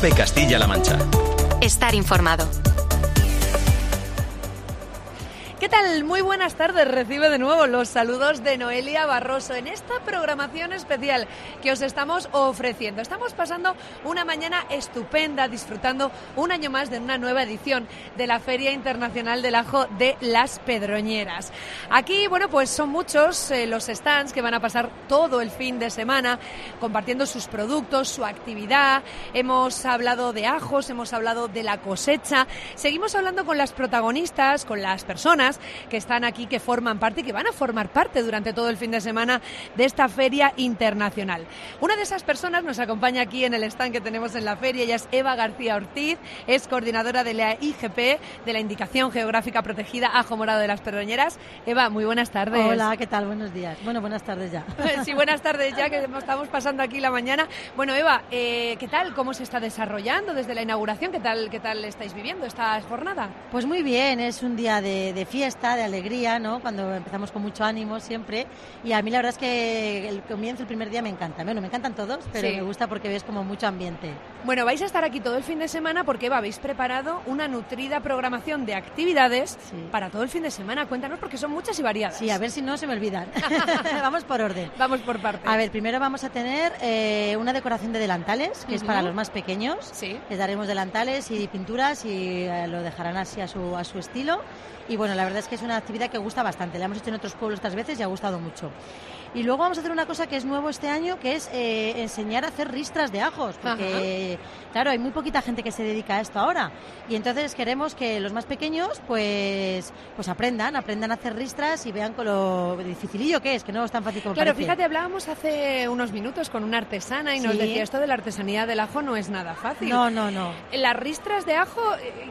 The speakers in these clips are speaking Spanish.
COPE Castilla-La Mancha. Estar informado. ¿Qué tal? Muy buenas tardes. Recibe de nuevo los saludos de Noelia Barroso en esta programación especial que os estamos ofreciendo. Estamos pasando una mañana estupenda, disfrutando un año más de una nueva edición de la Feria Internacional del Ajo de Las Pedroñeras. Aquí, bueno, pues son muchos los stands que van a pasar todo el fin de semana compartiendo sus productos, su actividad. Hemos hablado de ajos, hemos hablado de la cosecha. Seguimos hablando con las protagonistas, con las personas que están aquí, que forman parte y que van a formar parte durante todo el fin de semana de esta feria internacional. Una de esas personas nos acompaña aquí en el stand que tenemos en la feria. Ella es Eva García Ortiz, es coordinadora de la IGP, de la Indicación Geográfica Protegida Ajo Morado de Las Pedroñeras. Eva, muy buenas tardes. Hola, ¿qué tal? Buenos días. Bueno, buenas tardes ya. Sí, buenas tardes ya, que estamos pasando aquí la mañana. Bueno, Eva, ¿qué tal? ¿Cómo se está desarrollando desde la inauguración? ¿Qué tal estáis viviendo esta jornada? Pues muy bien, es un día de fiesta, de alegría, ¿no? Cuando empezamos con mucho ánimo siempre, y a mí la verdad es que el comienzo, el primer día me encanta. Bueno, me encantan todos, pero sí, me gusta porque ves como mucho ambiente. Bueno, vais a estar aquí todo el fin de semana porque, Eva, habéis preparado una nutrida programación de actividades para todo el fin de semana. Cuéntanos, porque son muchas y variadas. Sí, a ver si no se me olvidan. Vamos por orden. Vamos por partes. A ver, primero vamos a tener una decoración de delantales, que es para los más pequeños. Sí. Les daremos delantales y pinturas y lo dejarán así a su estilo. Y bueno, la verdad es que es una actividad que gusta bastante. La hemos hecho en otros pueblos otras veces y ha gustado mucho. Y luego vamos a hacer una cosa que es nuevo este año, que es enseñar a hacer ristras de ajos, porque claro, hay muy poquita gente que se dedica a esto ahora. Y entonces queremos que los más pequeños pues aprendan a hacer ristras y vean con lo dificilillo que es no es tan fácil como claro, parece. Fíjate, hablábamos hace unos minutos con una artesana y nos decía, esto de la artesanía del ajo no es nada fácil. No. Las ristras de ajo,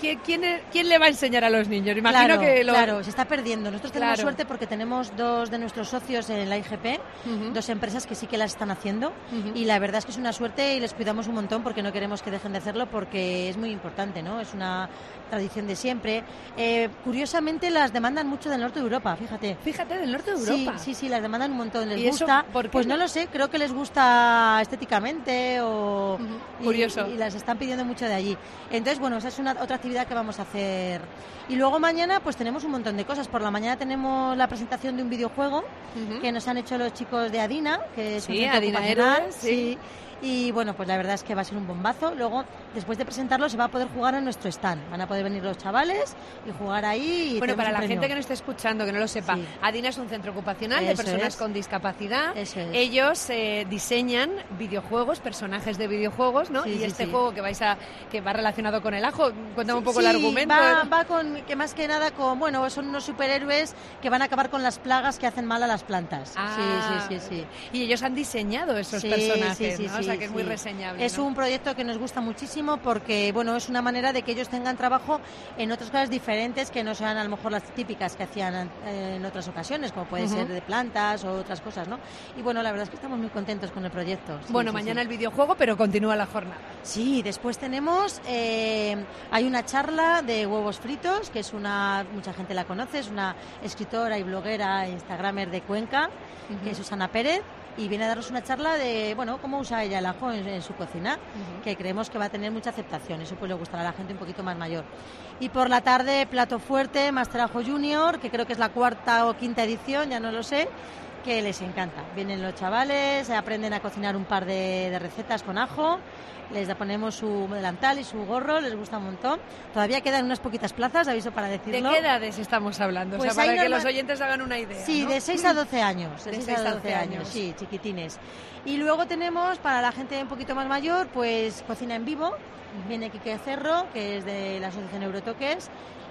¿quién le va a enseñar a los niños? Imagino Claro, se está perdiendo. Nosotros tenemos suerte porque tenemos dos de nuestros socios en la IGP, dos empresas que sí que las están haciendo, y la verdad es que es una suerte y les cuidamos un montón porque no queremos que dejen de hacerlo, porque es muy importante, ¿no? Es una tradición de siempre. Curiosamente las demandan mucho del norte de Europa, fíjate. Fíjate, del norte de Europa. Sí, las demandan un montón. Les ¿Y gusta? Eso, ¿por qué? Pues no lo sé, creo que les gusta estéticamente o... Curioso. Y las están pidiendo mucho de allí. Entonces, bueno, esa es otra actividad que vamos a hacer. Y luego mañana pues tenemos un montón de cosas. Por la mañana tenemos la presentación de un videojuego que nos han hecho los chicos de Adina, que es un centro Adina ocupacional. Héroes, sí. Y bueno, pues la verdad es que va a ser un bombazo. Luego, después de presentarlo, se va a poder jugar en nuestro stand. Van a poder venir los chavales y jugar ahí. Y bueno, para la premio. gente que no esté escuchando, que no lo sepa, Adina es un centro ocupacional de personas con discapacidad. Eso es. Ellos diseñan videojuegos, personajes de videojuegos, ¿no? Y este juego que va relacionado con el ajo. Cuéntame un poco el argumento. Va con, que más que nada con, bueno, son unos superhéroes que van a acabar con las plagas que hacen mal a las plantas. Sí. Y ellos han diseñado esos personajes, ¿no? O sea, que es muy sí. reseñable. Es ¿no? un proyecto que nos gusta muchísimo porque, bueno, es una manera de que ellos tengan trabajo en otras cosas diferentes que no sean a lo mejor las típicas que hacían en otras ocasiones, como puede ser de plantas o otras cosas, ¿no? Y bueno, la verdad es que estamos muy contentos con el proyecto. Mañana el videojuego, pero continúa la jornada. Sí, después tenemos, hay una charla de huevos fritos, que es mucha gente la conoce, es una escritora y bloguera, instagramer de Cuenca, que es Susana Pérez, y viene a darnos una charla de, bueno, cómo usa ella el ajo en su cocina, que creemos que va a tener mucha aceptación. Eso pues le gustará a la gente un poquito más mayor. Y por la tarde, plato fuerte, Máster Ajo Junior, que creo que es la 4ª o 5ª edición, ya no lo sé, que les encanta. Vienen los chavales, aprenden a cocinar un par de recetas con ajo, les ponemos su delantal y su gorro, les gusta un montón. Todavía quedan unas poquitas plazas, aviso para decirlo. ¿De qué edades estamos hablando? Pues o sea, para que los oyentes hagan una idea. Sí, ¿no? de 6 a 12 años. De 6 a 12 años. Sí, chiquitines. Y luego tenemos, para la gente un poquito más mayor, pues cocina en vivo. Viene Quique Cerro, que es de la Asociación Eurotoques,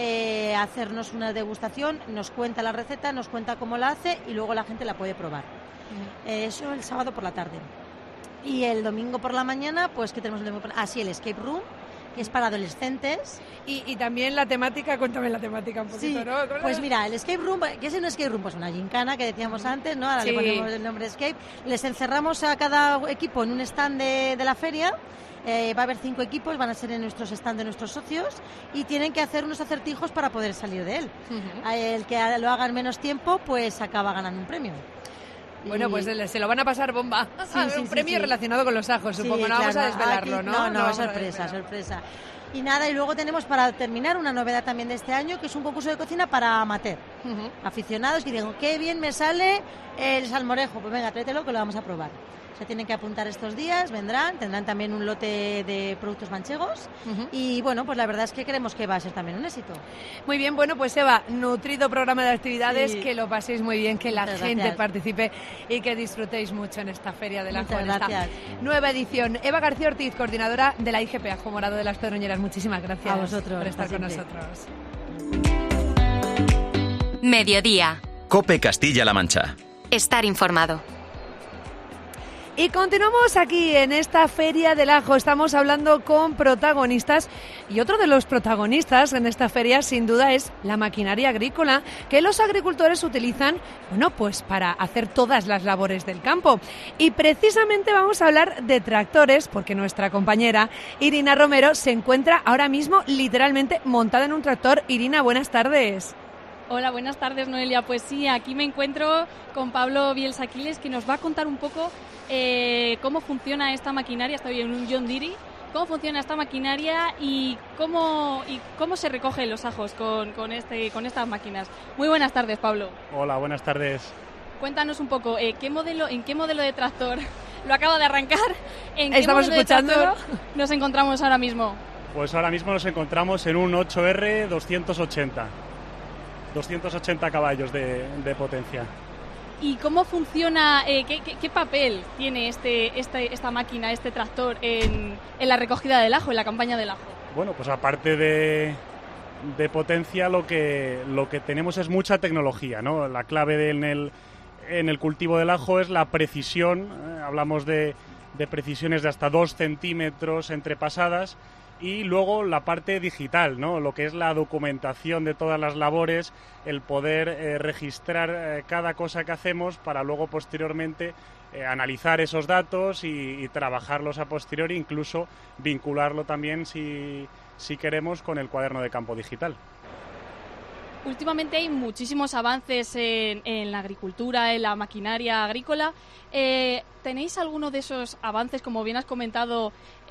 a hacernos una degustación, nos cuenta la receta, nos cuenta cómo la hace y luego la gente la puede probar. Eso el sábado por la tarde. Y el domingo por la mañana, pues ¿qué tenemos el domingo? El escape room, que es para adolescentes. Y también la temática, cuéntame la temática un poquito, ¿no? Pues mira, el escape room, ¿qué es un escape room? Pues una gincana que decíamos antes, ¿no? Ahora le ponemos el nombre escape. Les encerramos a cada equipo en un stand de la feria. Va a haber 5 equipos, van a ser en nuestros stands de nuestros socios y tienen que hacer unos acertijos para poder salir de él. El que lo haga en menos tiempo, pues acaba ganando un premio. Bueno, pues se lo van a pasar bomba. Un premio relacionado con los ajos, supongo. No claro, vamos a desvelarlo, ¿no? No, sorpresa. Y nada, y luego tenemos para terminar una novedad también de este año, que es un concurso de cocina para amateur. Aficionados que digan, qué bien me sale el salmorejo. Pues venga, tráetelo que lo vamos a probar. Se tienen que apuntar estos días, tendrán también un lote de productos manchegos y bueno, pues la verdad es que creemos que va a ser también un éxito. Muy bien, bueno, pues Eva, nutrido programa de actividades, que lo paséis muy bien, que la gente participe y que disfrutéis mucho en esta Feria del Ajo, en esta nueva edición. Eva García Ortiz, coordinadora de la IGP Ajo Morado de las Pedroñeras, muchísimas gracias a vosotros por estar con nosotros. Mediodía. COPE Castilla-La Mancha. Estar informado. Y continuamos aquí en esta Feria del Ajo. Estamos hablando con protagonistas y otro de los protagonistas en esta feria sin duda es la maquinaria agrícola que los agricultores utilizan, bueno, pues para hacer todas las labores del campo. Y precisamente vamos a hablar de tractores porque nuestra compañera Irina Romero se encuentra ahora mismo literalmente montada en un tractor. Irina, buenas tardes. Hola, buenas tardes, Noelia. Pues sí, aquí me encuentro con Pablo Bielsa-Quiles, que nos va a contar un poco cómo funciona esta maquinaria. Estoy en un John Deere. Cómo funciona esta maquinaria y cómo se recogen los ajos con estas máquinas. Muy buenas tardes, Pablo. Hola, buenas tardes. Cuéntanos un poco, ¿en qué modelo de tractor lo acaba de arrancar? ¿En qué Estamos modelo escuchándolo. de tractor nos encontramos ahora mismo? Pues ahora mismo nos encontramos en un 8R 280. 280 caballos de potencia. ¿Y cómo funciona, qué papel tiene esta máquina, este tractor en la recogida del ajo, en la campaña del ajo? Bueno, pues aparte de potencia, lo que tenemos es mucha tecnología, ¿no? La clave en el cultivo del ajo es la precisión. Hablamos de precisiones de hasta 2 centímetros entre pasadas. Y luego la parte digital, ¿no? Lo que es la documentación de todas las labores, el poder registrar cada cosa que hacemos para luego posteriormente analizar esos datos y trabajarlos a posteriori, incluso vincularlo también si queremos con el cuaderno de campo digital. Últimamente hay muchísimos avances en la agricultura, en la maquinaria agrícola. ¿Tenéis alguno de esos avances, como bien has comentado,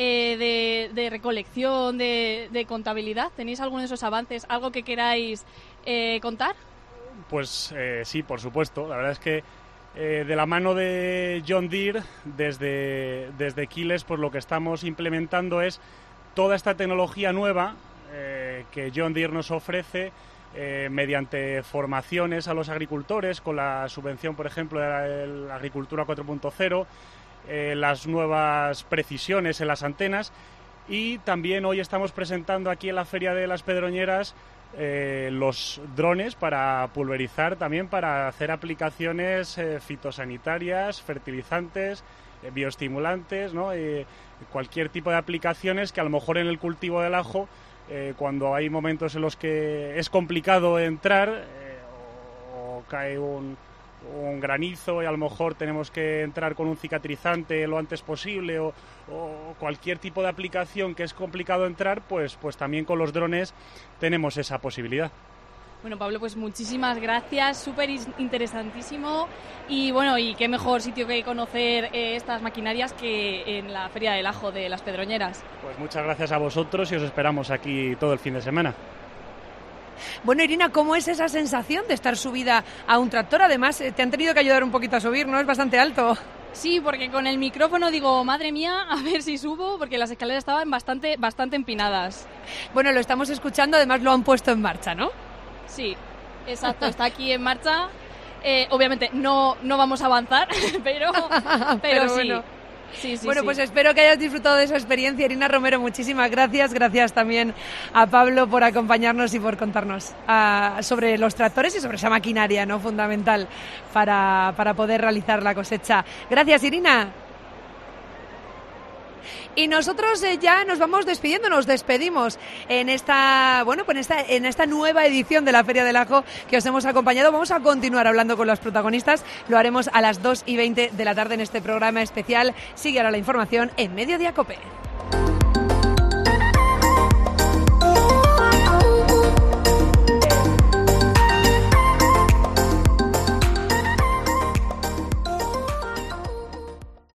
de recolección, de contabilidad? ¿Tenéis alguno de esos avances, algo que queráis contar? Pues sí, por supuesto. La verdad es que de la mano de John Deere, desde Quiles, pues lo que estamos implementando es toda esta tecnología nueva que John Deere nos ofrece, mediante formaciones a los agricultores, con la subvención, por ejemplo, de la Agricultura 4.0, las nuevas precisiones en las antenas, y también hoy estamos presentando aquí en la Feria de las Pedroñeras los drones para pulverizar, también para hacer aplicaciones fitosanitarias, fertilizantes, bioestimulantes, ¿no? Cualquier tipo de aplicaciones que a lo mejor en el cultivo del ajo, cuando hay momentos en los que es complicado entrar o cae un granizo y a lo mejor tenemos que entrar con un cicatrizante lo antes posible o cualquier tipo de aplicación que es complicado entrar, pues también con los drones tenemos esa posibilidad. Bueno, Pablo, pues muchísimas gracias, súper interesantísimo y bueno, y qué mejor sitio que conocer estas maquinarias que en la Feria del Ajo de las Pedroñeras. Pues muchas gracias a vosotros y os esperamos aquí todo el fin de semana. Bueno, Irina, ¿cómo es esa sensación de estar subida a un tractor? Además, te han tenido que ayudar un poquito a subir, ¿no? Es bastante alto. Sí, porque con el micrófono digo, madre mía, a ver si subo, porque las escaleras estaban bastante empinadas. Bueno, lo estamos escuchando, además lo han puesto en marcha, ¿no? Sí, exacto, está aquí en marcha. Obviamente no vamos a avanzar, pero sí. Bueno. Sí, bueno, sí. Pues espero que hayas disfrutado de esa experiencia. Irina Romero, muchísimas gracias. Gracias también a Pablo por acompañarnos y por contarnos sobre los tractores y sobre esa maquinaria, ¿no? Fundamental para poder realizar la cosecha. Gracias, Irina. Y nosotros ya nos vamos despidiendo, nos despedimos en esta nueva edición de la Feria del Ajo que os hemos acompañado. Vamos a continuar hablando con los protagonistas, lo haremos a las 2:20 de la tarde en este programa especial. Sigue ahora la información en Mediodía COPE.